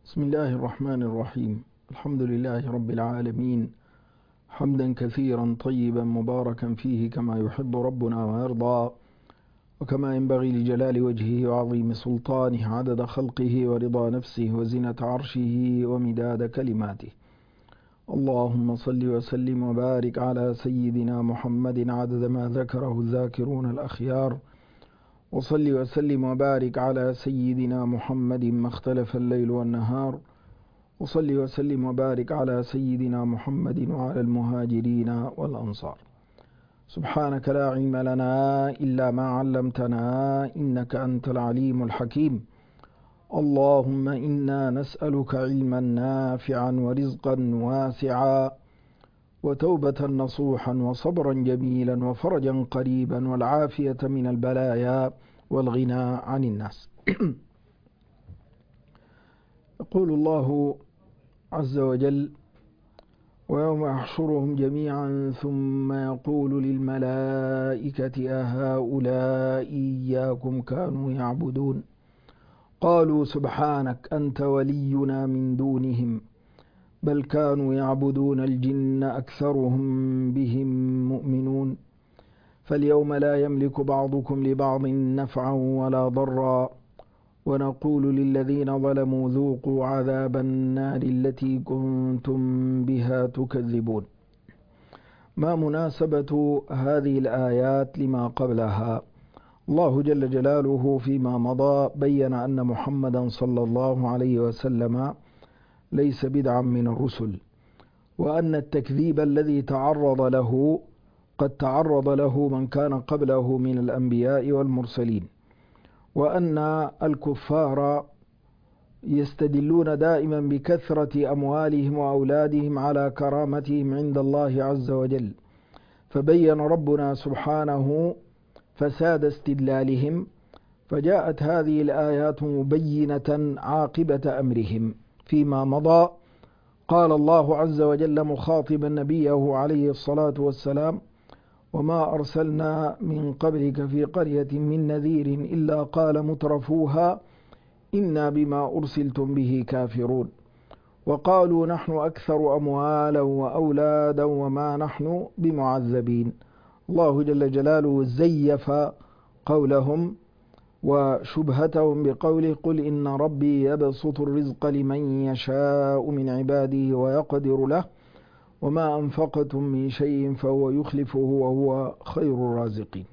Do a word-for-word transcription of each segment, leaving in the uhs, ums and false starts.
بسم الله الرحمن الرحيم. الحمد لله رب العالمين، حمدا كثيرا طيبا مباركا فيه كما يحب ربنا ويرضى، وكما ينبغي لجلال وجهه وعظيم سلطانه، عدد خلقه ورضا نفسه وزنة عرشه ومداد كلماته. اللهم صل وسلم وبارك على سيدنا محمد عدد ما ذكره الذاكرون الأخيار، وصل وسلم وبارك على سيدنا محمد ما اختلف الليل والنهار، وصل وسلم وبارك على سيدنا محمد وعلى المهاجرين والأنصار. سبحانك لا علم لنا إلا ما علمتنا إنك أنت العليم الحكيم. اللهم إنا نسألك علما نافعا ورزقا واسعا وتوبة نصوحا وصبرا جميلا وفرجا قريبا والعافية من البلايا والغنى عن الناس. يقول الله عز وجل: ويوم يحشرهم جميعا ثم يقول للملائكة أهؤلاء إياكم كانوا يعبدون قالوا سبحانك أنت ولينا من دونهم بل كانوا يعبدون الجن أكثرهم بهم مؤمنون فاليوم لا يملك بعضكم لبعض نفعا ولا ضرا ونقول للذين ظلموا ذوقوا عذاب النار التي كنتم بها تكذبون. ما مناسبة هذه الآيات لما قبلها؟ الله جل جلاله فيما مضى بين أن محمدا صلى الله عليه وسلم ليس بدعا من الرسل، وأن التكذيب الذي تعرض له قد تعرض له من كان قبله من الأنبياء والمرسلين، وأن الكفار يستدلون دائما بكثرة أموالهم وأولادهم على كرامتهم عند الله عز وجل، فبين ربنا سبحانه فساد استدلالهم، فجاءت هذه الآيات مبينة عاقبة أمرهم. فيما مضى قال الله عز وجل مخاطبا نبيه عليه الصلاة والسلام: وما أرسلنا من قبلك في قرية من نذير إلا قال مترفوها إنا بما أرسلتم به كافرون وقالوا نحن أكثر أموالا وأولادا وما نحن بمعذبين. الله جل جلاله زيف قولهم وشبهتهم بقوله: قل إن ربي يبسط الرزق لمن يشاء من عباده ويقدر له وما أنفقتم من شيء فهو يخلفه وهو خير الرازقين.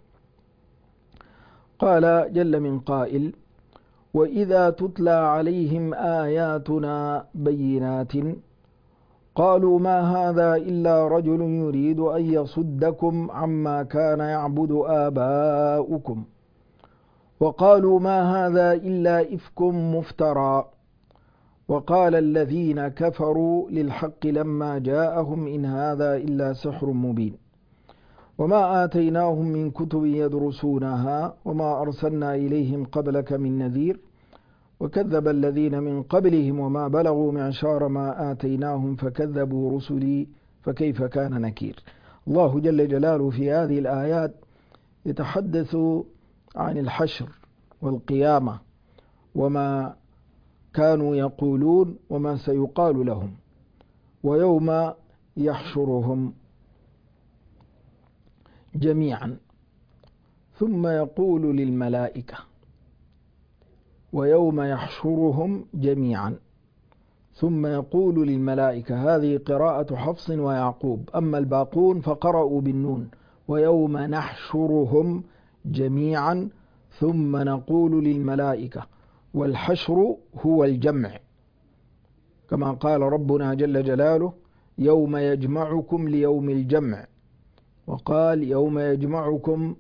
قال جل من قائل: وإذا تتلى عليهم آياتنا بينات قالوا ما هذا إلا رجل يريد أن يصدكم عما كان يعبد آباؤكم وقالوا ما هذا إلا إفك مفترى وقال الذين كفروا للحق لما جاءهم إن هذا إلا سحر مبين وما آتيناهم من كتب يدرسونها وما أرسلنا إليهم قبلك من نذير وكذب الذين من قبلهم وما بلغوا معشار ما آتيناهم فكذبوا رسلي فكيف كان نكير. الله جل جلاله في هذه الآيات يتحدث عن الحشر والقيامة وما كانوا يقولون وما سيقال لهم. ويوم يحشرهم جميعا ثم يقول للملائكة ويوم يحشرهم جميعا ثم يقول للملائكة، هذه قراءة حفص ويعقوب، أما الباقون فقرأوا بالنون: ويوم نحشرهم جميعا ثم نقول للملائكة. والحشر هو الجمع كما قال ربنا جل جلاله: يوم يجمعكم ليوم الجمع، وقال يوم يجمعكم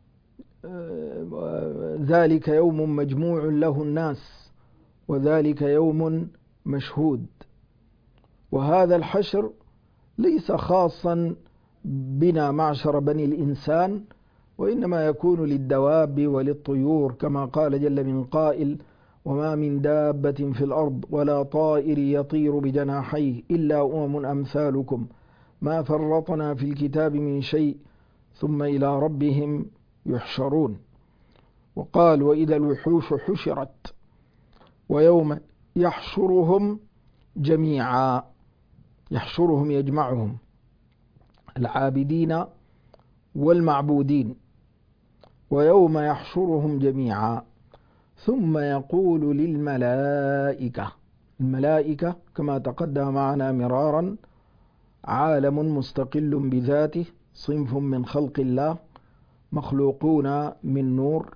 ذلك يوم مجموع له الناس وذلك يوم مشهود. وهذا الحشر ليس خاصا بنا معشر بني الإنسان، وإنما يكون للدواب وللطيور كما قال جل من قائل: وما من دابة في الأرض ولا طائر يطير بجناحيه إلا أمم أمثالكم ما فرطنا في الكتاب من شيء ثم إلى ربهم يحشرون. وقال: وإذا الوحوش حشرت ويوم يحشرهم جميعا، يحشرهم يجمعهم، العابدين والمعبودين. ويوم يحشرهم جميعا ثم يقول للملائكة، الملائكة كما تقدم معنا مرارا عالم مستقل بذاته، صنف من خلق الله، مخلوقون من نور،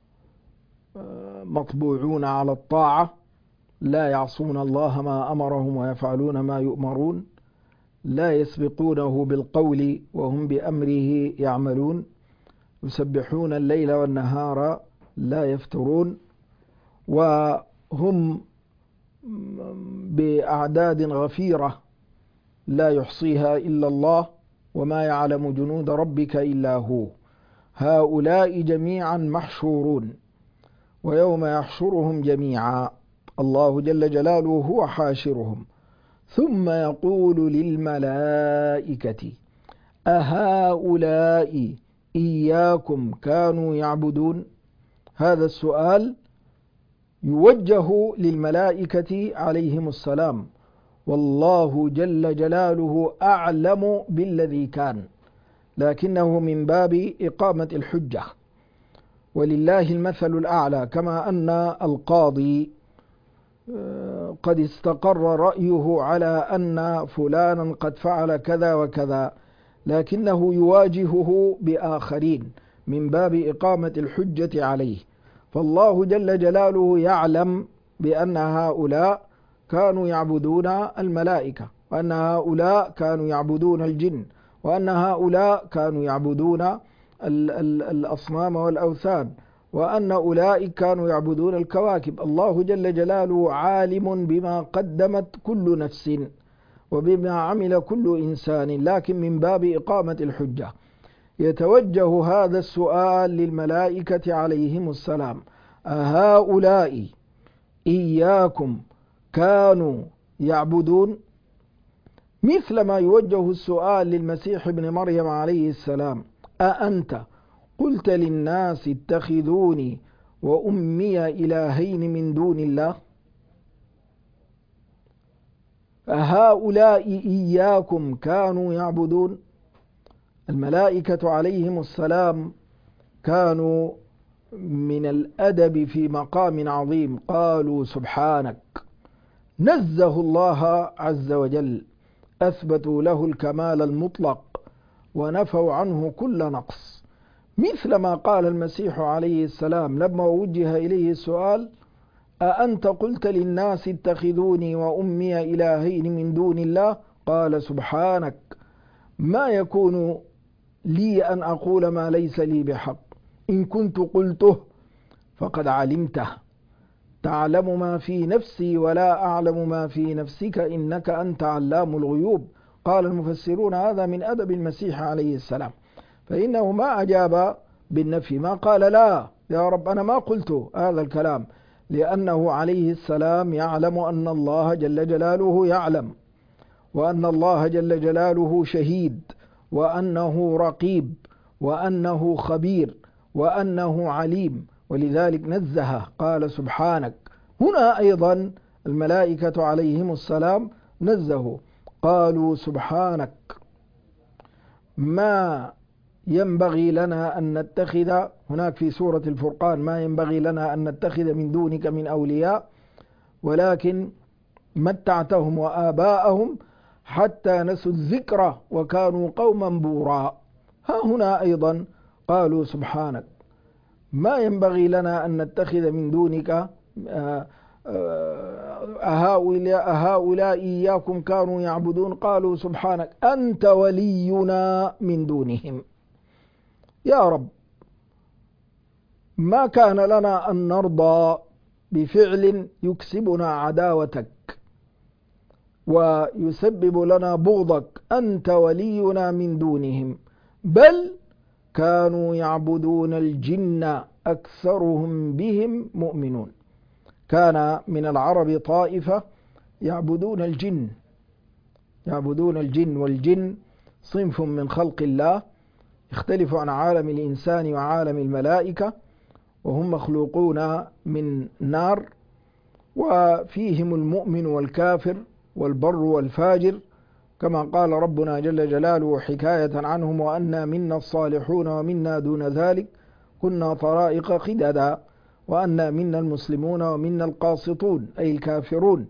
مطبوعون على الطاعة، لا يعصون الله ما أمرهم ويفعلون ما يؤمرون، لا يسبقونه بالقول وهم بأمره يعملون، يسبحون الليل والنهار لا يفترون، وهم بأعداد غفيرة لا يحصيها إلا الله، وما يعلم جنود ربك إلا هو. هؤلاء جميعا محشورون. ويوم يحشرهم جميعا الله جل جلاله هو حاشرهم، ثم يقول للملائكة أهؤلاء إياكم كانوا يعبدون. هذا السؤال يوجه للملائكة عليهم السلام، والله جل جلاله أعلم بالذي كان، لكنه من باب إقامة الحجة، ولله المثل الأعلى. كما أن القاضي قد استقر رأيه على أن فلانا قد فعل كذا وكذا، لكنه يواجهه بآخرين من باب إقامة الحجة عليه، فالله جل جلاله يعلم بأن هؤلاء كانوا يعبدون الملائكة، وأن هؤلاء كانوا يعبدون الجن، وأن هؤلاء كانوا يعبدون الأصنام والأوثان، وأن أولئك كانوا يعبدون الكواكب. الله جل جلاله عالم بما قدمت كل نفس وبما عمل كل إنسان، لكن من باب إقامة الحجة يتوجه هذا السؤال للملائكة عليهم السلام: أهؤلاء إياكم كانوا يعبدون؟ مثل ما يوجه السؤال للمسيح ابن مريم عليه السلام: أأنت قلت للناس اتخذوني وأمي إلهين من دون الله؟ أهؤلاء إياكم كانوا يعبدون؟ الملائكة عليهم السلام كانوا من الأدب في مقام عظيم، قالوا سبحانك، نزه الله عز وجل، أثبتوا له الكمال المطلق ونفوا عنه كل نقص، مثل ما قال المسيح عليه السلام لما وجه إليه السؤال: أأنت قلت للناس اتخذوني وأمي إلهين من دون الله؟ قال سبحانك، ما يكون لي أن أقول ما ليس لي بحق، إن كنت قلته فقد علمته، تعلم ما في نفسي ولا أعلم ما في نفسك، إنك أنت علام الغيوب. قال المفسرون هذا من أدب المسيح عليه السلام، فإنه ما أجاب بالنفي، ما قال لا يا رب أنا ما قلت هذا الكلام، لأنه عليه السلام يعلم أن الله جل جلاله يعلم، وأن الله جل جلاله شهيد، وأنه رقيب، وأنه خبير، وأنه عليم، ولذلك نزه قال سبحانك. هنا أيضا الملائكة عليهم السلام نزهوا، قالوا سبحانك، ما ينبغي لنا أن نتخذ، هناك في سورة الفرقان: ما ينبغي لنا أن نتخذ من دونك من أولياء ولكن متعتهم وآباءهم حتى نسوا الذكر وكانوا قوما بورا. ها هنا أيضا قالوا سبحانك، ما ينبغي لنا أن نتخذ من دونك أهؤلاء, أهؤلاء إياكم كانوا يعبدون؟ قالوا سبحانك أنت ولينا من دونهم. يا رب، ما كان لنا أن نرضى بفعل يكسبنا عداوتك ويسبب لنا بغضك، أنت ولينا من دونهم، بل كانوا يعبدون الجن أكثرهم بهم مؤمنون. كان من العرب طائفة يعبدون الجن، يعبدون الجن، والجن صنف من خلق الله يختلف عن عالم الإنسان وعالم الملائكة، وهم مخلوقون من نار، وفيهم المؤمن والكافر والبر والفاجر، كما قال ربنا جل جلاله حكاية عنهم: وأنا منا الصالحون ومنا دون ذلك كنا طرائق قددا وأنا منا المسلمون ومنا القاسطون، أي الكافرون.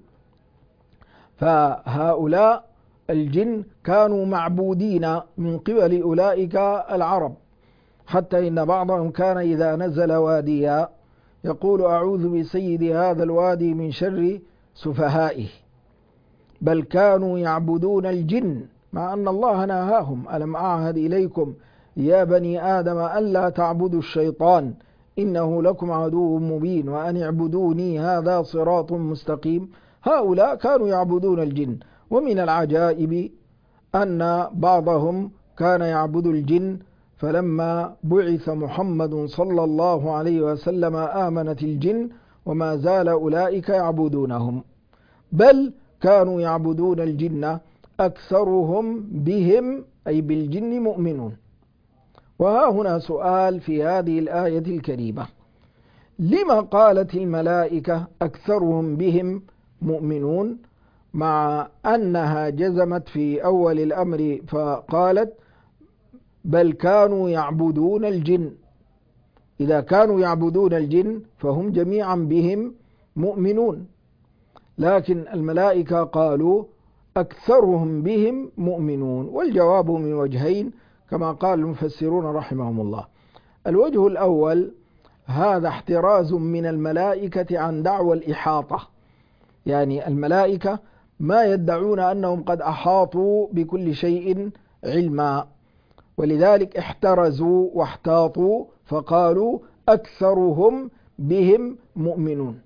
فهؤلاء الجن كانوا معبودين من قبل أولئك العرب، حتى إن بعضهم كان إذا نزل واديا يقول: أعوذ بسيد هذا الوادي من شر سفهائه. بل كانوا يعبدون الجن، مع أن الله نهاهم: ألم أعهد إليكم يا بني آدم ألا تعبدوا الشيطان إنه لكم عدو مبين وأن اعبدوني هذا صراط مستقيم. هؤلاء كانوا يعبدون الجن. ومن العجائب أن بعضهم كان يعبد الجن، فلما بعث محمد صلى الله عليه وسلم آمنت الجن وما زال أولئك يعبدونهم، بل كانوا يعبدون الجن أكثرهم بهم أي بالجن مؤمنون. وها هنا سؤال في هذه الآية الكريمة: لما قالت الملائكة أكثرهم بهم مؤمنون، مع أنها جزمت في أول الأمر فقالت بل كانوا يعبدون الجن؟ إذا كانوا يعبدون الجن فهم جميعا بهم مؤمنون، لكن الملائكة قالوا أكثرهم بهم مؤمنون. والجواب من وجهين كما قال المفسرون رحمهم الله. الوجه الأول: هذا احتراز من الملائكة عن دعوى الإحاطة، يعني الملائكة ما يدعون أنهم قد أحاطوا بكل شيء علما، ولذلك احترزوا واحتاطوا فقالوا أكثرهم بهم مؤمنون.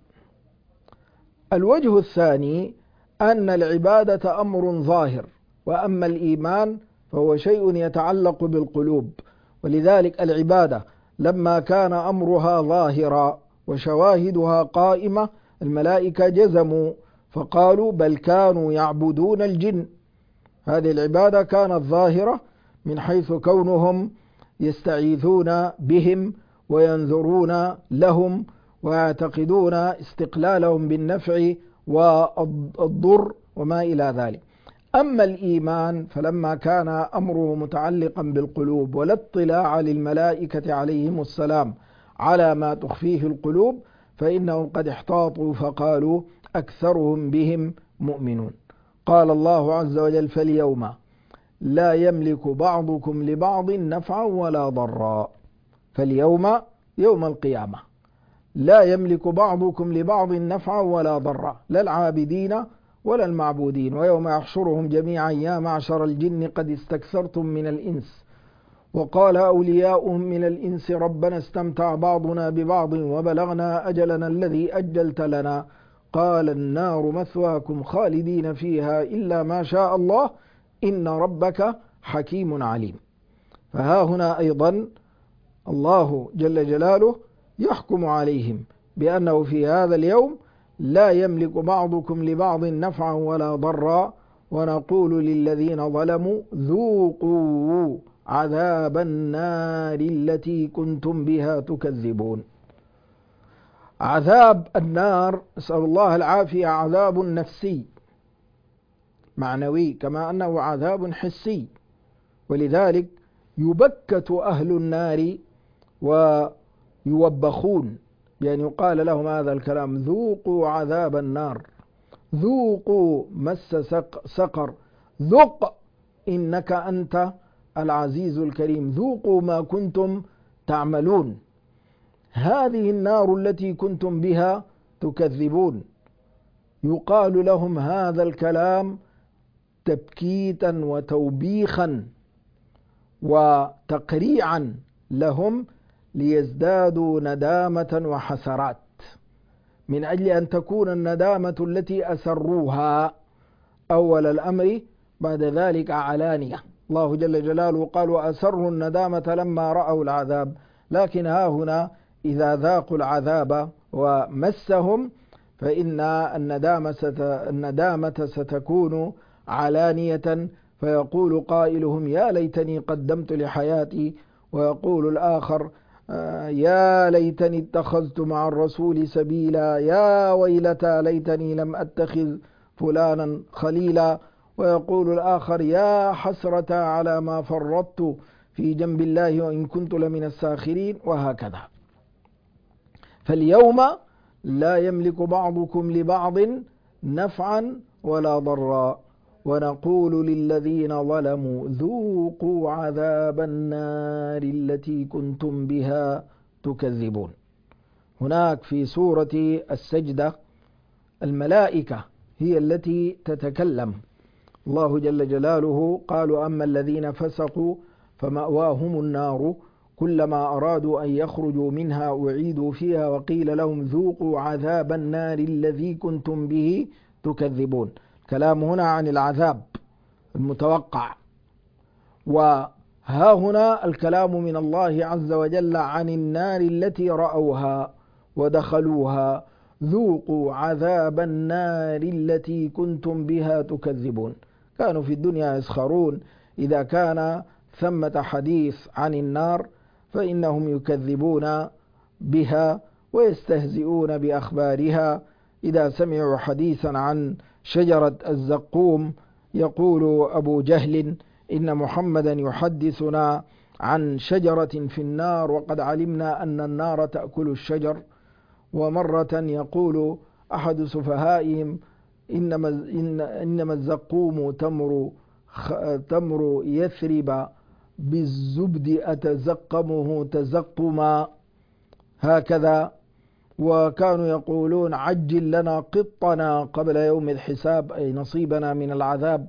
الوجه الثاني: أن العبادة أمر ظاهر، وأما الإيمان فهو شيء يتعلق بالقلوب، ولذلك العبادة لما كان أمرها ظاهرا وشواهدها قائمة الملائكة جزموا فقالوا بل كانوا يعبدون الجن. هذه العبادة كانت ظاهرة من حيث كونهم يستعيذون بهم وينذرون لهم ويعتقدون استقلالهم بالنفع والضر وما إلى ذلك. أما الإيمان فلما كان أمره متعلقا بالقلوب ولا اطلاع للملائكة عليهم السلام على ما تخفيه القلوب فإنهم قد احتاطوا فقالوا أكثرهم بهم مؤمنون. قال الله عز وجل: فاليوم لا يملك بعضكم لبعض نفعا ولا ضرا. فاليوم يوم القيامة لا يملك بعضكم لبعض نفعا ولا ضرا، لا العابدين ولا المعبودين. ويوم يحشرهم جميعا يا معشر الجن قد استكثرتم من الإنس وقال أولياؤهم من الإنس ربنا استمتع بعضنا ببعض وبلغنا أجلنا الذي أجلت لنا قال النار مثواكم خالدين فيها إلا ما شاء الله إن ربك حكيم عليم. فها هنا أيضا الله جل جلاله يحكم عليهم بأنه في هذا اليوم لا يملك بعضكم لبعض نفعا ولا ضرا، ونقول للذين ظلموا ذوقوا عذاب النار التي كنتم بها تكذبون. عذاب النار نسأل الله العافية عذاب نفسي معنوي كما أنه عذاب حسي، ولذلك يبكت أهل النار ويوبخون بأن يقال لهم هذا الكلام: ذوقوا عذاب النار، ذوقوا مس سقر، ذق إنك أنت العزيز الكريم، ذوقوا ما كنتم تعملون. هذه النار التي كنتم بها تكذبون. يقال لهم هذا الكلام تبكيتا وتوبيخا وتقريعا لهم ليزدادوا ندامة وحسرات، من أجل أن تكون الندامة التي أسروها أول الأمر بعد ذلك علانية. الله جل جلاله قال: وأسروا الندامة لما رأوا العذاب. لكن ها هنا إذا ذاقوا العذاب ومسهم فإن الندامة, ست... الندامة ستكون علانية، فيقول قائلهم: يا ليتني قدمت لحياتي، ويقول الآخر: يا ليتني اتخذت مع الرسول سبيلا، يا ويلتى ليتني لم أتخذ فلانا خليلا. ويقول الآخر يا حسرة على ما فرطت في جنب الله وإن كنت لمن الساخرين، وهكذا. فاليوم لا يملك بعضكم لبعض نفعا ولا ضرا، ونقول للذين ظلموا ذوقوا عذاب النار التي كنتم بها تكذبون. هناك في سورة السجدة الملائكة هي التي تتكلم. الله جل جلاله قالوا أما الذين فسقوا فمأواهم النار كلما أرادوا أن يخرجوا منها أعيدوا فيها وقيل لهم ذوقوا عذاب النار الذي كنتم به تكذبون. كلام هنا عن العذاب المتوقع، وها هنا الكلام من الله عز وجل عن النار التي رأوها ودخلوها. ذوقوا عذاب النار التي كنتم بها تكذبون. كانوا في الدنيا يسخرون إذا كان ثمة حديث عن النار فإنهم يكذبون بها ويستهزئون بأخبارها. إذا سمعوا حديثا عن شجرة الزقوم يقول أبو جهل إن محمدا يحدثنا عن شجرة في النار وقد علمنا أن النار تأكل الشجر. ومرة يقول أحد سفهائهم إنما, إن إنما الزقوم تمر, تمر يثرب بالزبد أتزقمه تزقما، هكذا. وكانوا يقولون عجل لنا قطنا قبل يوم الحساب، أي نصيبنا من العذاب،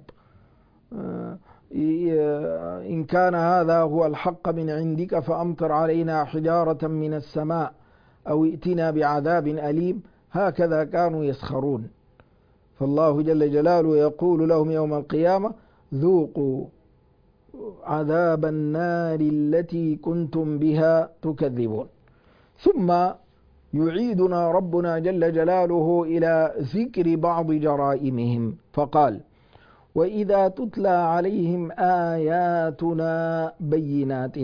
إن كان هذا هو الحق من عندك فأمطر علينا حجارة من السماء أو ائتنا بعذاب أليم. هكذا كانوا يسخرون. فالله جل جلاله يقول لهم يوم القيامة ذوقوا عذاب النار التي كنتم بها تكذبون. ثم يعيدنا ربنا جل جلاله إلى ذكر بعض جرائمهم فقال وإذا تتلى عليهم آياتنا بينات.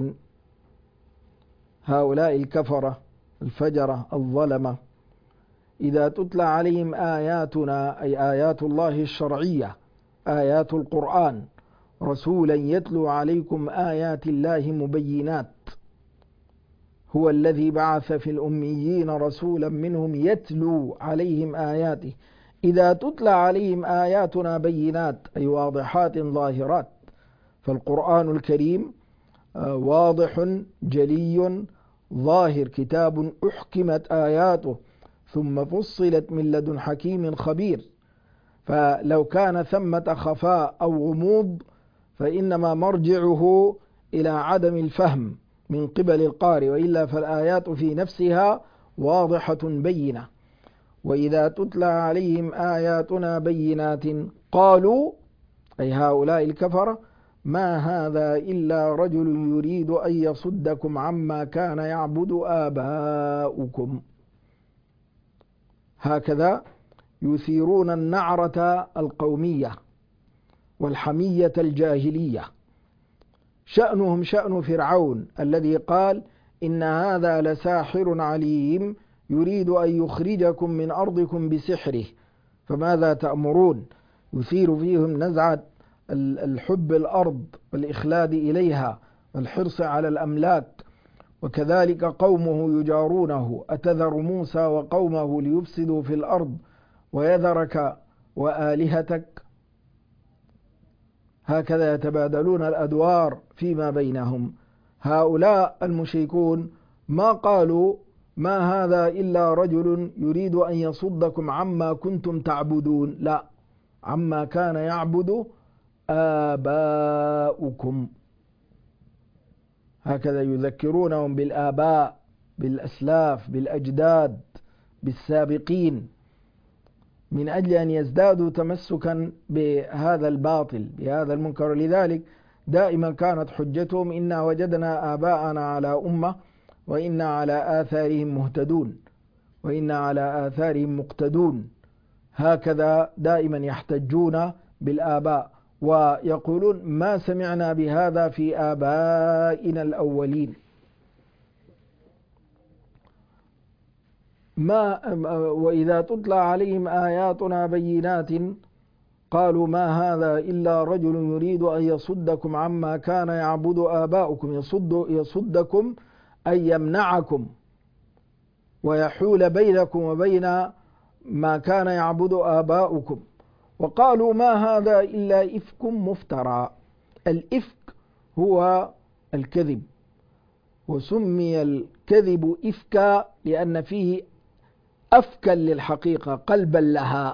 هؤلاء الكفرة الفجرة الظلمة إذا تتلى عليهم آياتنا أي آيات الله الشرعية، آيات القرآن، رسولا يتلو عليكم آيات الله مبينات، هو الذي بعث في الأميين رسولا منهم يتلو عليهم آياته. إذا تتلى عليهم آياتنا بينات أي واضحات ظاهرات. فالقرآن الكريم واضح جلي ظاهر، كتاب أحكمت آياته ثم فصلت من لدن حكيم خبير. فلو كان ثمة خفاء أو غموض فإنما مرجعه إلى عدم الفهم من قبل القارئ، وإلا فالآيات في نفسها واضحة بينة. وإذا تتلى عليهم آياتنا بينات قالوا أي هؤلاء الكفرة ما هذا إلا رجل يريد أن يصدكم عما كان يعبد آباؤكم. هكذا يثيرون النعرة القومية والحمية الجاهلية. شأنهم شأن فرعون الذي قال إن هذا لساحر عليم يريد أن يخرجكم من أرضكم بسحره فماذا تأمرون. يثير فيهم نزعة الحب الأرض والإخلاد إليها والحرص على الأملاك. وكذلك قومه يجارونه أتذر موسى وقومه ليفسدوا في الأرض ويذرك وآلهتك. هكذا يتبادلون الأدوار فيما بينهم. هؤلاء المشركون ما قالوا ما هذا إلا رجل يريد أن يصدكم عما كنتم تعبدون، لا، عما كان يعبد آباؤكم. هكذا يذكرونهم بالآباء، بالأسلاف، بالأجداد، بالسابقين، من أجل أن يزدادوا تمسكا بهذا الباطل، بهذا المنكر. لذلك دائما كانت حجتهم إنا وجدنا آباءنا على أمة وإنا على آثارهم مهتدون وإنا على آثارهم مقتدون. هكذا دائما يحتجون بالآباء ويقولون ما سمعنا بهذا في آبائنا الأولين. ما وإذا تتلى عليهم آياتنا بينات قالوا ما هذا إلا رجل يريد أن يصدكم عما كان يعبد آباؤكم. يصد يصدكم أي يمنعكم ويحول بينكم وبين ما كان يعبد آباؤكم. وقالوا ما هذا إلا إفك مفترى. الإفك هو الكذب، وسمي الكذب إفكا لأن فيه أفكا للحقيقة قلبا لها.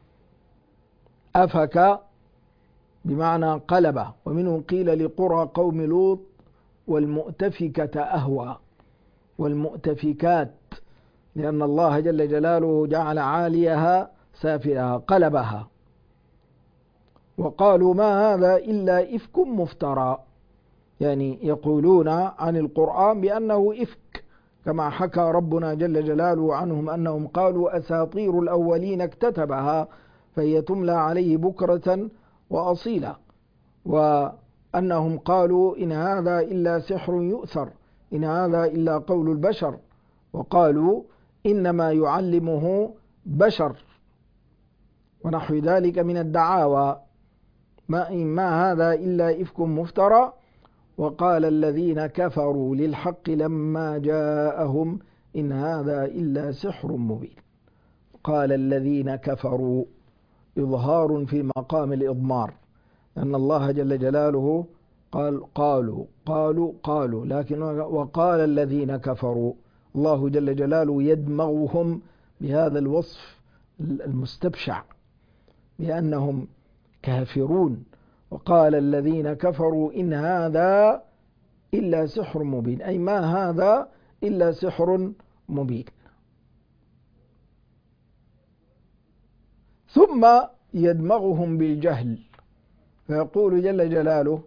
أفك بمعنى قلبه، ومنه قيل لقرى قوم لوط والمؤتفكة أهوى، والمؤتفكات لأن الله جل جلاله جعل عاليها سافلها قلبها. وقالوا ما هذا إلا إفك مفترى، يعني يقولون عن القرآن بأنه إفك، كما حكى ربنا جل جلاله عنهم أنهم قالوا أساطير الأولين اكتتبها فهي تملى عليه بكرة وأصيلا، وأنهم قالوا إن هذا إلا سحر يؤثر، إن هذا إلا قول البشر، وقالوا إنما يعلمه بشر، ونحو ذلك من الدعاوى. ما, ما هذا إلا إفك مفترى. وقال الذين كفروا للحق لما جاءهم إن هذا إلا سحر مبين. قال الذين كفروا إظهار في مقام الإضمار، أن الله جل جلاله قال قالوا قالوا قالوا لكن وقال الذين كفروا، الله جل جلاله يدمغهم بهذا الوصف المستبشع بأنهم كافرون. وقال الذين كفروا إن هذا إلا سحر مبين، أي ما هذا إلا سحر مبين. ثم يدمغهم بالجهل فيقول جل جلاله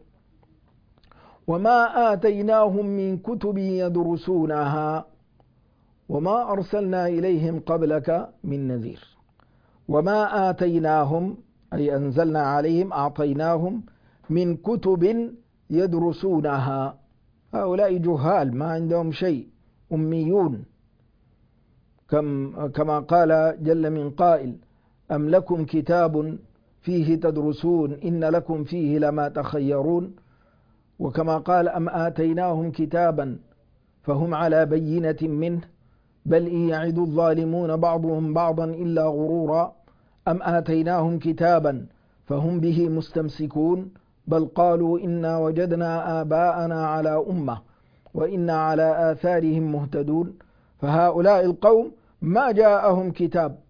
وما آتيناهم من كتب يدرسونها وما أرسلنا إليهم قبلك من نذير. وما آتيناهم أي أنزلنا عليهم، أعطيناهم من كتب يدرسونها. هؤلاء جهال ما عندهم شيء، أميون، كم كما قال جل من قائل أم لكم كتاب فيه تدرسون إن لكم فيه لما تخيرون. وكما قال أم آتيناهم كتابا فهم على بينة منه بل إن يعد الظالمون بعضهم بعضا إلا غرورا. أم آتيناهم كتابا فهم به مستمسكون بل قالوا إنا وجدنا آباءنا على أمة وإنا على آثارهم مهتدون. فهؤلاء القوم ما جاءهم كتاب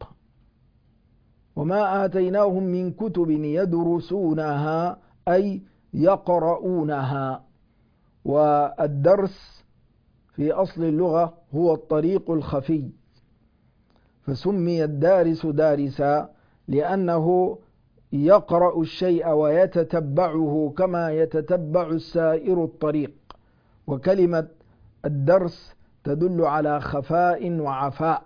وما آتيناهم من كتب يدرسونها أي يقرؤونها. والدرس في أصل اللغة هو الطريق الخفي، فسمي الدارس دارسا لأنه يقرأ الشيء ويتتبعه كما يتتبع السائر الطريق. وكلمة الدرس تدل على خفاء وعفاء،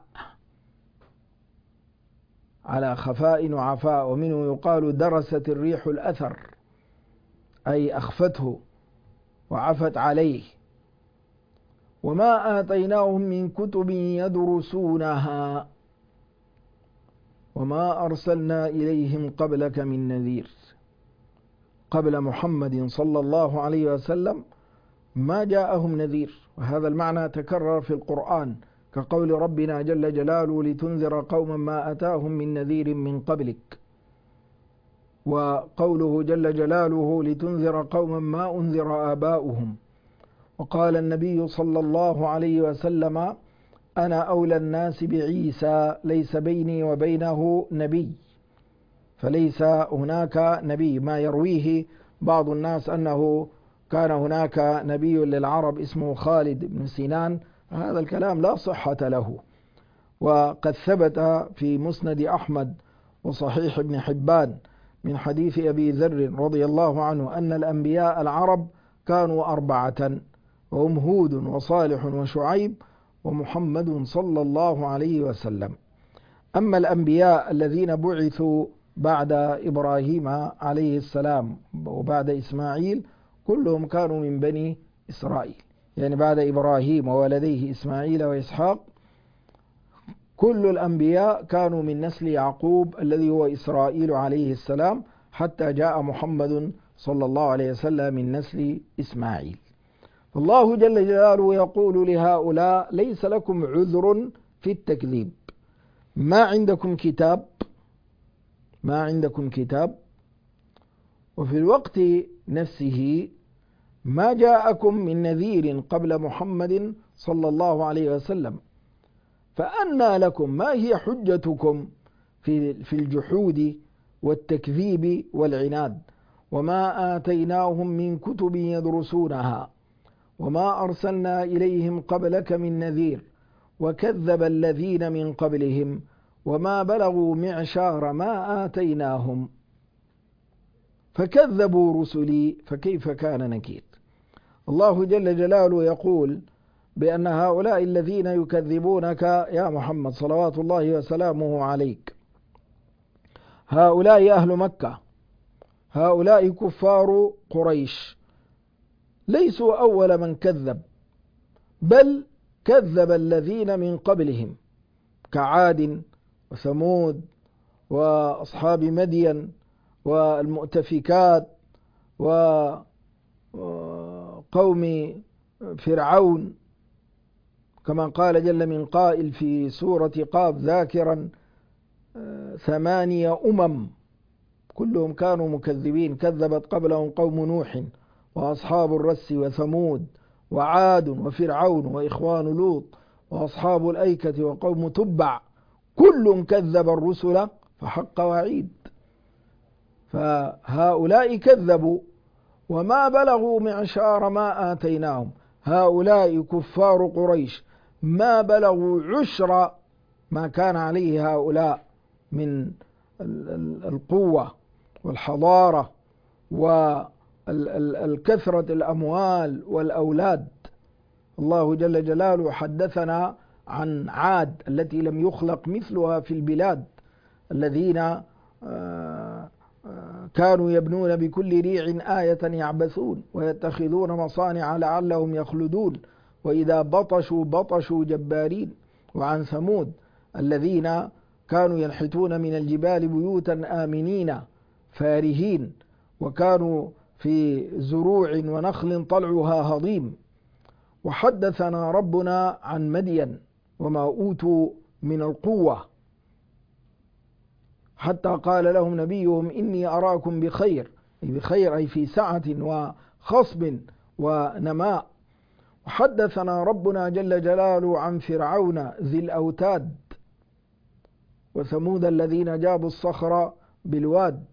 على خفاء وعفاء. ومنه يقال درست الريح الأثر أي أخفته وعفت عليه. وما آتيناهم من كتب يدرسونها وما أرسلنا إليهم قبلك من نذير. قبل محمد صلى الله عليه وسلم ما جاءهم نذير، وهذا المعنى تكرر في القرآن كقول ربنا جل جلاله لتنذر قوما ما أتاهم من نذير من قبلك، وقوله جل جلاله لتنذر قوما ما أنذر آباؤهم. وقال النبي صلى الله عليه وسلم أنا أولى الناس بعيسى ليس بيني وبينه نبي، فليس هناك نبي. ما يرويه بعض الناس أنه كان هناك نبي للعرب اسمه خالد بن سنان، هذا الكلام لا صحة له. وقد ثبت في مسند أحمد وصحيح ابن حبان من حديث أبي ذر رضي الله عنه أن الأنبياء العرب كانوا أربعة، وهم هود وصالح وشعيب ومحمد صلى الله عليه وسلم. أما الأنبياء الذين بعثوا بعد إبراهيم عليه السلام وبعد إسماعيل كلهم كانوا من بني إسرائيل، يعني بعد إبراهيم وولديه إسماعيل وإسحاق كل الأنبياء كانوا من نسل يعقوب الذي هو إسرائيل عليه السلام، حتى جاء محمد صلى الله عليه وسلم من نسل إسماعيل. الله جل جلاله يقول لهؤلاء: ليس لكم عذر في التكذيب، ما عندكم كتاب ما عندكم كتاب وفي الوقت نفسه ما جاءكم من نذير قبل محمد صلى الله عليه وسلم، فأنى لكم، ما هي حجتكم في في الجحود والتكذيب والعناد؟ وما آتيناهم من كتب يدرسونها وما أرسلنا إليهم قبلك من نذير وكذب الذين من قبلهم وما بلغوا معشار ما آتيناهم فكذبوا رسلي فكيف كان نكير. الله جل جلاله يقول بأن هؤلاء الذين يكذبونك يا محمد صلوات الله وسلامه عليك، هؤلاء أهل مكة، هؤلاء كفار قريش، ليسوا أول من كذب، بل كذب الذين من قبلهم كعاد وثمود وأصحاب مدين والمؤتفكات وقوم فرعون، كما قال جل من قائل في سورة قاف ذاكرا ثمانية أمم كلهم كانوا مكذبين، كذبت قبلهم قوم نوح وأصحاب الرس وثمود وعاد وفرعون وإخوان لوط وأصحاب الأيكة وقوم تبع، كل كذب الرسل فحق وعيد. فهؤلاء كذبوا وما بلغوا معشار ما آتيناهم، هؤلاء كفار قريش ما بلغوا عشر ما كان عليه هؤلاء من القوة والحضارة والكثرة الأموال والأولاد. الله جل جلاله حدثنا عن عاد التي لم يخلق مثلها في البلاد، الذين كانوا يبنون بكل ريع آية يعبثون ويتخذون مصانع لعلهم يخلدون وإذا بطشوا بطشوا جبارين. وعن ثمود الذين كانوا ينحتون من الجبال بيوتا آمنين فارهين وكانوا في زروع ونخل طلعها هضيم. وحدثنا ربنا عن مدين وما أوتوا من القوة، حتى قال لهم نبيهم إني أراكم بخير، أي بخير أي في سعة وخصب ونماء. وحدثنا ربنا جل جلاله عن فرعون ذي الأوتاد وثمود الذين جابوا الصخر بالواد.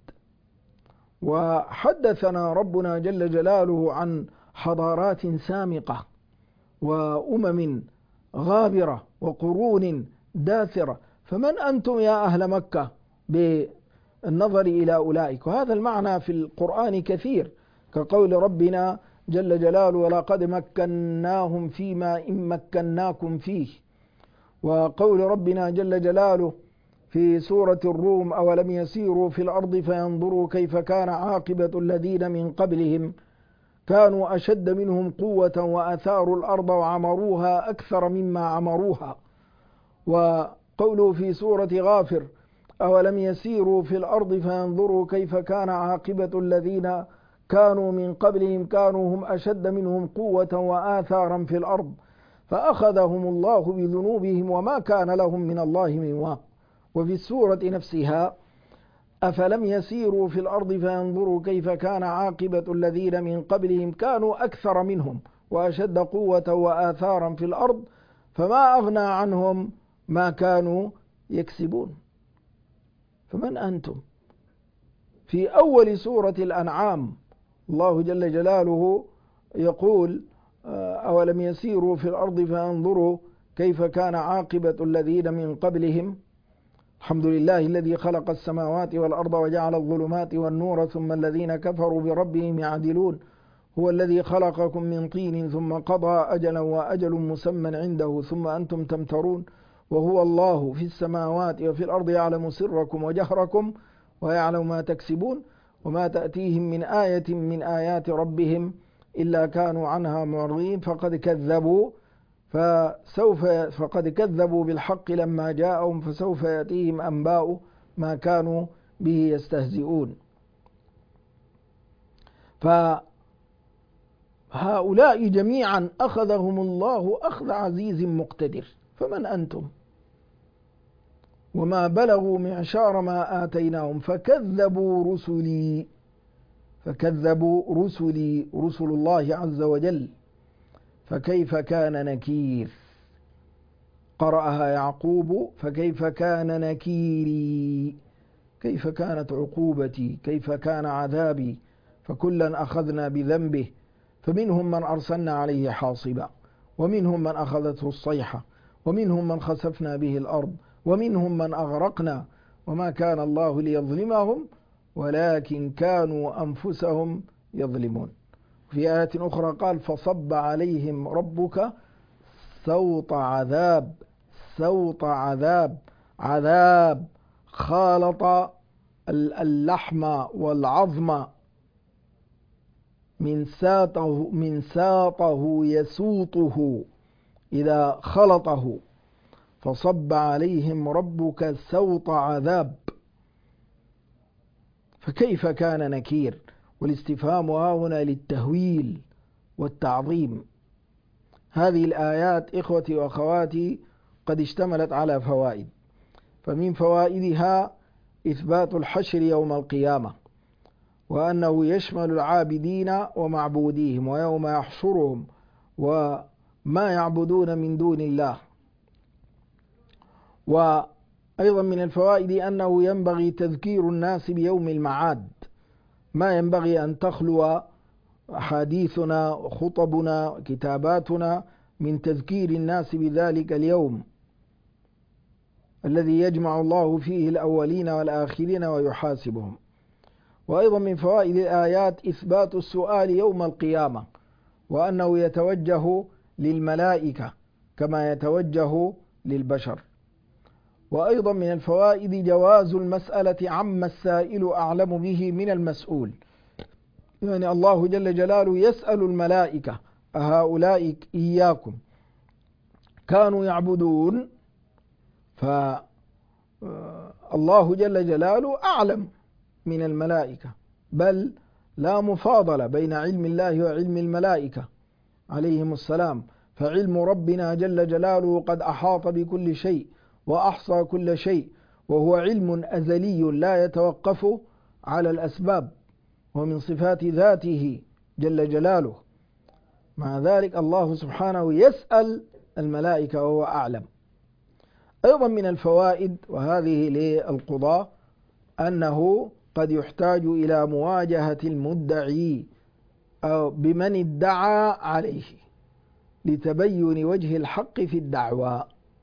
وحدثنا ربنا جل جلاله عن حضارات سامقة وأمم غابرة وقرون داثرة. فمن أنتم يا أهل مكة بالنظر إلى أولئك؟ وهذا المعنى في القرآن كثير، كقول ربنا جل جلاله ولقد مكناهم فيما إن مكناكم فيه، وقول ربنا جل جلاله في سورة الروم أولم يسيروا في الأرض فينظروا كيف كان عاقبة الذين من قبلهم كانوا أشد منهم قوة وأثاروا الأرض وعمروها أكثر مما عمروها. وقوله في سورة غافر أولم يسيروا في الأرض فينظروا كيف كان عاقبة الذين كانوا من قبلهم كانوا هم أشد منهم قوة وآثارا في الأرض فأخذهم الله بذنوبهم وما كان لهم من الله من واق. وفي السورة نفسها أفلم يسيروا في الأرض فينظروا كيف كان عاقبة الذين من قبلهم كانوا أكثر منهم وأشد قوة وآثارا في الأرض فما أغنى عنهم ما كانوا يكسبون. فمن أنتم؟ في أول سورة الأنعام الله جل جلاله يقول أولم يسيروا في الأرض فينظروا كيف كان عاقبة الذين من قبلهم الحمد لله الذي خلق السماوات والأرض وجعل الظلمات والنور ثم الذين كفروا بربهم يعدلون هو الذي خلقكم من طين ثم قضى أجلا وأجل مسمى عنده ثم أنتم تمترون وهو الله في السماوات وفي الأرض يعلم سركم وجهركم ويعلم ما تكسبون وما تأتيهم من آية من آيات ربهم إلا كانوا عنها معرضين فقد كذبوا فسوف فقد كذبوا بالحق لما جاءهم فسوف يأتيهم أنباء ما كانوا به يستهزئون. فهؤلاء جميعا أخذهم الله أخذ عزيز مقتدر، فمن أنتم؟ وما بلغوا معشار ما آتيناهم فكذبوا رسلي فكذبوا رسلي رسل الله عز وجل فكيف كان نكير. قرأها يعقوب فكيف كان نكيري، كيف كانت عقوبتي، كيف كان عذابي. فكلا أخذنا بذنبه، فمنهم من أرسلنا عليه حاصبا، ومنهم من أخذته الصيحة، ومنهم من خسفنا به الأرض، ومنهم من أغرقنا، وما كان الله ليظلمهم ولكن كانوا أنفسهم يظلمون. في آية أخرى قال فصب عليهم ربك سوط عذاب، سوط عذاب، عذاب خالط اللحم والعظم من ساطه من ساطه يسوطه إذا خلطه، فصب عليهم ربك سوط عذاب. فكيف كان نكير؟ والاستفهام هنا للتهويل والتعظيم. هذه الآيات إخوتي وأخواتي قد اشتملت على فوائد، فمن فوائدها إثبات الحشر يوم القيامة، وأنه يشمل العابدين ومعبوديهم، ويوم يحشرهم وما يعبدون من دون الله. وأيضا من الفوائد أنه ينبغي تذكير الناس بيوم المعاد، ما ينبغي أن تخلو أحاديثنا وخطبنا كتاباتنا من تذكير الناس بذلك اليوم الذي يجمع الله فيه الأولين والآخرين ويحاسبهم. وأيضا من فوائد الآيات إثبات السؤال يوم القيامة، وأنه يتوجه للملائكة كما يتوجه للبشر. وأيضا من الفوائد جواز المسألة عما السائل أعلم به من المسؤول، يعني الله جل جلاله يسأل الملائكة أهؤلاء إياكم كانوا يعبدون، فالله جل جلاله أعلم من الملائكة، بل لا مفاضلة بين علم الله وعلم الملائكة عليهم السلام، فعلم ربنا جل جلاله قد أحاط بكل شيء وأحصى كل شيء، وهو علم أزلي لا يتوقف على الأسباب، ومن صفات ذاته جل جلاله. مع ذلك الله سبحانه يسأل الملائكة وهو أعلم. أيضا من الفوائد وهذه للقضاء أنه قد يحتاج إلى مواجهة المدعي أو بمن ادعى عليه لتبين وجه الحق في الدعوى.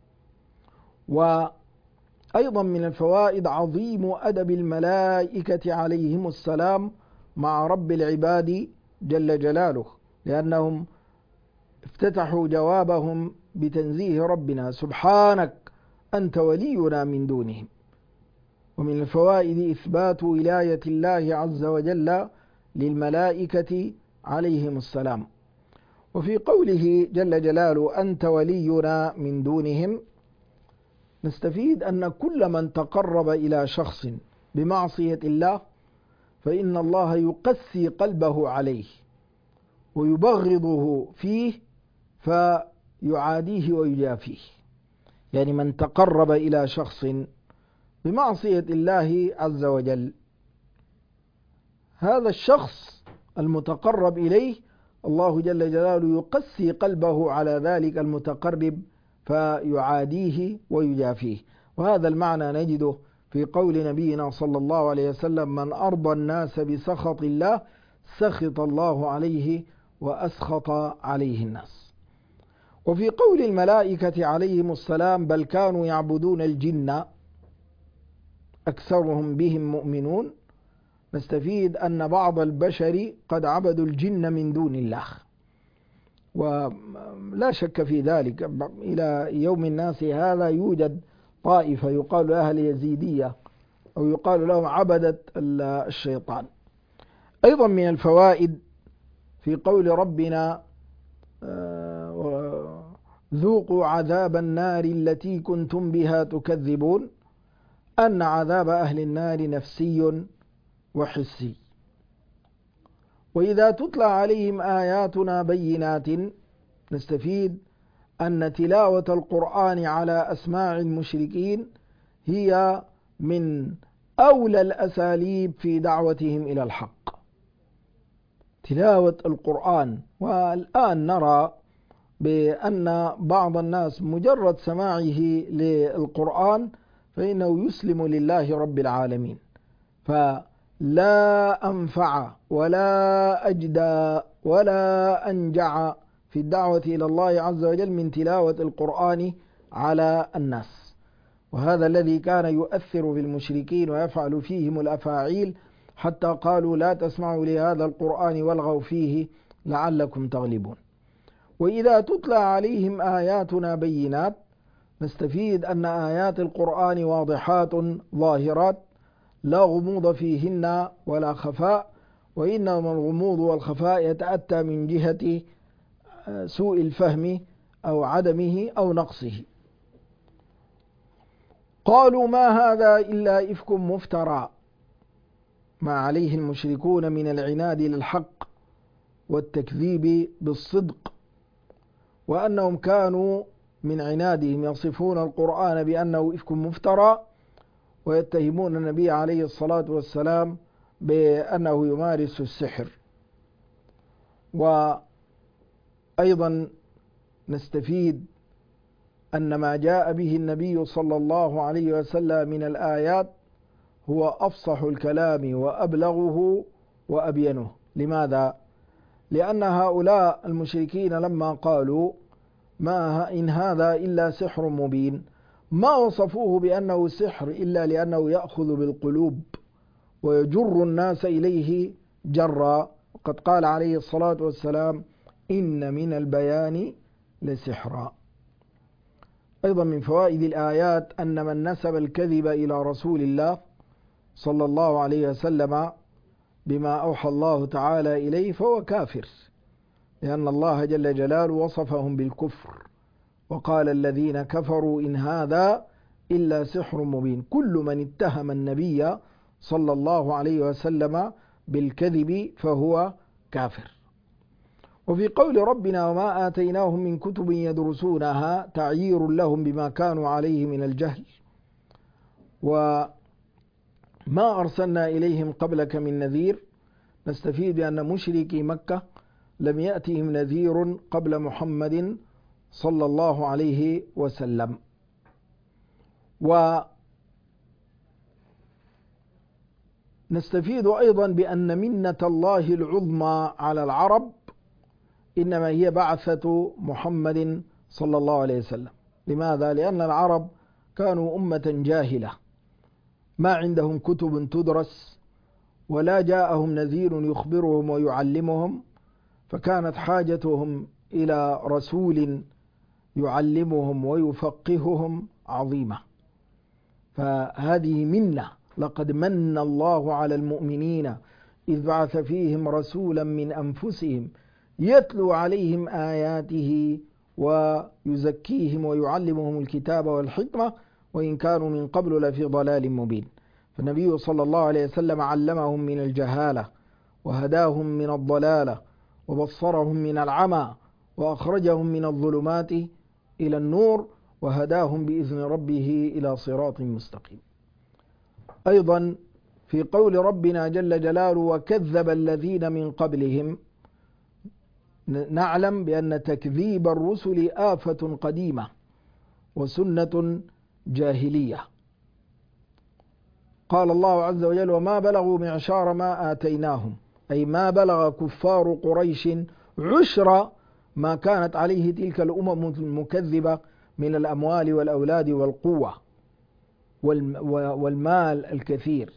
وأيضا من الفوائد عظيم أدب الملائكة عليهم السلام مع رب العباد جل جلاله، لأنهم افتتحوا جوابهم بتنزيه ربنا سبحانك أنت ولينا من دونهم. ومن الفوائد إثبات ولاية الله عز وجل للملائكة عليهم السلام. وفي قوله جل جلاله أنت ولينا من دونهم نستفيد أن كل من تقرب إلى شخص بمعصية الله فإن الله يقسي قلبه عليه ويبغضه فيه فيعاديه ويجافيه. يعني من تقرب إلى شخص بمعصية الله عز وجل، هذا الشخص المتقرب إليه الله جل جلاله يقسي قلبه على ذلك المتقرب فيعاديه ويجافيه. وهذا المعنى نجده في قول نبينا صلى الله عليه وسلم من أرضى الناس بسخط الله سخط الله عليه وأسخط عليه الناس. وفي قول الملائكة عليهم السلام بل كانوا يعبدون الجن أكثرهم بهم مؤمنون نستفيد أن بعض البشر قد عبدوا الجن من دون الله، ولا شك في ذلك. إلى يوم الناس هذا يوجد طائفة يقال لها اليزيدية أو يقال لهم عبدة الشيطان. أيضا من الفوائد في قول ربنا ذوقوا عذاب النار التي كنتم بها تكذبون، أن عذاب أهل النار نفسي وحسي. وإذا تتلى عليهم آياتنا بينات، نستفيد أن تلاوة القرآن على أسماع المشركين هي من أولى الأساليب في دعوتهم إلى الحق. تلاوة القرآن، والآن نرى بأن بعض الناس مجرد سماعه للقرآن فإنه يسلم لله رب العالمين، فلا أنفع ولا أجدى ولا أنجع في الدعوة إلى الله عز وجل من تلاوة القرآن على الناس. وهذا الذي كان يؤثر في المشركين ويفعل فيهم الأفاعيل، حتى قالوا لا تسمعوا لهذا القرآن والغوا فيه لعلكم تغلبون. وإذا تتلى عليهم آياتنا بينات، نستفيد أن آيات القرآن واضحات ظاهرات لا غموض فيهن ولا خفاء، وإنما الغموض والخفاء يتأتى من جهة سوء الفهم أو عدمه أو نقصه. قالوا ما هذا إلا إفك مفترى، ما عليه المشركون من العناد للحق والتكذيب بالصدق، وأنهم كانوا من عنادهم يصفون القرآن بأنه إفك مفترى، ويتهمون النبي عليه الصلاة والسلام بأنه يمارس السحر. وأيضا نستفيد أن ما جاء به النبي صلى الله عليه وسلم من الآيات هو أفصح الكلام وأبلغه وأبينه. لماذا؟ لأن هؤلاء المشركين لما قالوا ما إن هذا إلا سحر مبين، ما وصفوه بأنه سحر إلا لأنه يأخذ بالقلوب ويجر الناس إليه جرا. وقد قال عليه الصلاة والسلام إن من البيان لسحرا. أيضا من فوائد الآيات أن من نسب الكذب إلى رسول الله صلى الله عليه وسلم بما أوحى الله تعالى إليه فهو كافر، لأن الله جل جلاله وصفهم بالكفر وقال الذين كفروا إن هذا إلا سحر مبين. كل من اتهم النبي صلى الله عليه وسلم بالكذب فهو كافر. وفي قول ربنا وما آتيناهم من كتب يدرسونها تعيير لهم بما كانوا عليه من الجهل، وما أرسلنا إليهم قبلك من نذير. نستفيد بأن مشركي مكة لم يأتهم نذير قبل محمد صلى الله عليه وسلم. ونستفيد أيضا بأن منة الله العظمى على العرب إنما هي بعثة محمد صلى الله عليه وسلم. لماذا؟ لأن العرب كانوا أمة جاهلة ما عندهم كتب تدرس ولا جاءهم نذير يخبرهم ويعلمهم، فكانت حاجتهم إلى رسول يعلمهم ويفقههم عظيمة. فهذه منة، لقد من الله على المؤمنين إذ بعث فيهم رسولا من أنفسهم يتلو عليهم آياته ويزكيهم ويعلمهم الكتاب والحكمة وإن كانوا من قبل لفي ضلال مبين. فالنبي صلى الله عليه وسلم علمهم من الجهالة وهداهم من الضلالة وبصرهم من العمى وأخرجهم من الظلمات إلى النور وهداهم بإذن ربه إلى صراط مستقيم. أيضا في قول ربنا جل جلاله وكذب الذين من قبلهم، نعلم بأن تكذيب الرسل آفة قديمة وسنة جاهلية. قال الله عز وجل وما بلغوا معشار ما آتيناهم، أي ما بلغ كفار قريش عشر ما كانت عليه تلك الأمم المكذبة من الأموال والأولاد والقوة والمال الكثير.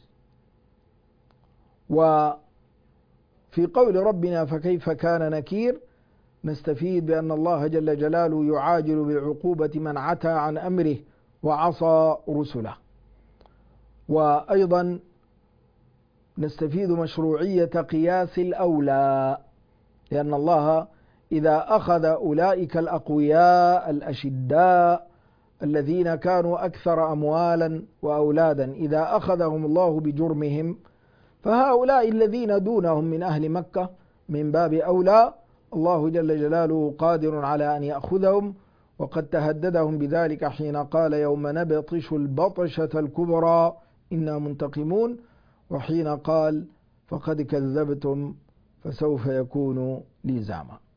وفي قول ربنا فكيف كان نكير، نستفيد بأن الله جل جلاله يعاجل بالعقوبة من عتى عن أمره وعصى رسله. وأيضا نستفيد مشروعية قياس الأولى، لأن الله إذا أخذ أولئك الأقوياء الأشداء الذين كانوا أكثر أموالا وأولادا، إذا أخذهم الله بجرمهم، فهؤلاء الذين دونهم من أهل مكة من باب أولى. الله جل جلاله قادر على أن يأخذهم، وقد تهددهم بذلك حين قال يوم نبطش البطشة الكبرى إنا منتقمون، وحين قال فقد كذبتم فسوف يكون لزاما.